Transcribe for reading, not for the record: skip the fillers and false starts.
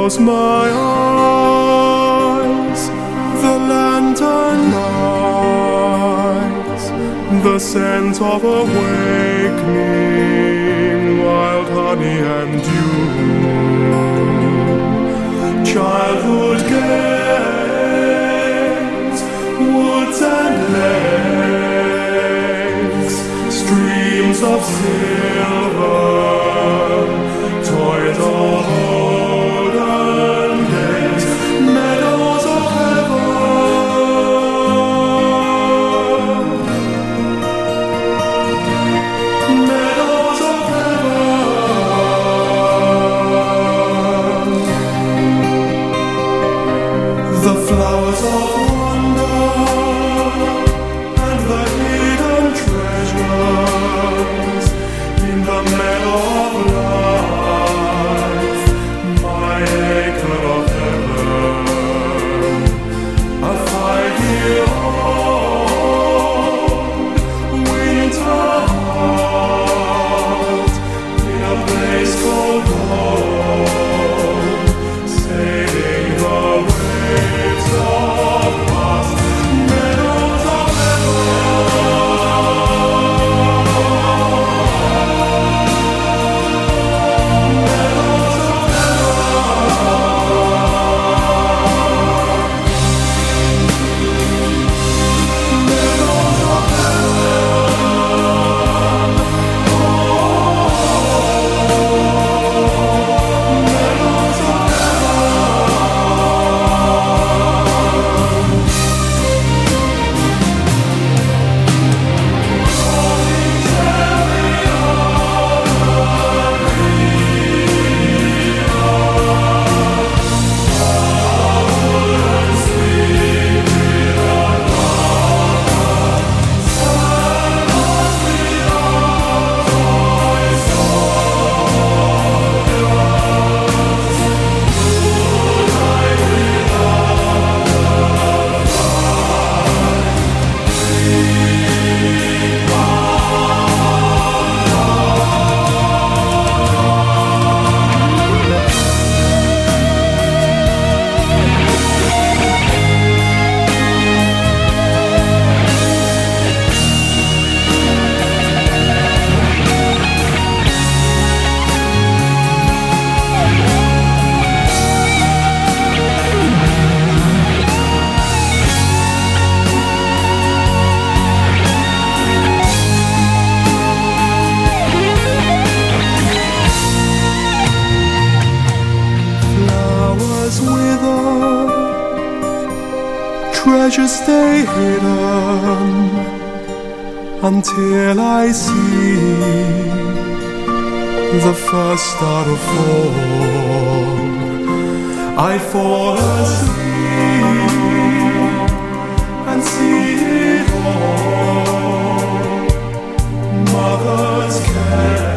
close my eyes, the lantern lights, the scent of awakening, wild honey and dew, childhood games, woods and lakes, streams of silver, toys of olden days, meadows of heaven, meadows of heaven, the flowers of wonder and the hidden treasures in the meadow of life, my acre of heaven, a 5-year-old winter heart in a place called home, sailing the waves of past meadows of treasures stay hidden until I see the first star to fall. I fall asleep and see it all. Mother's care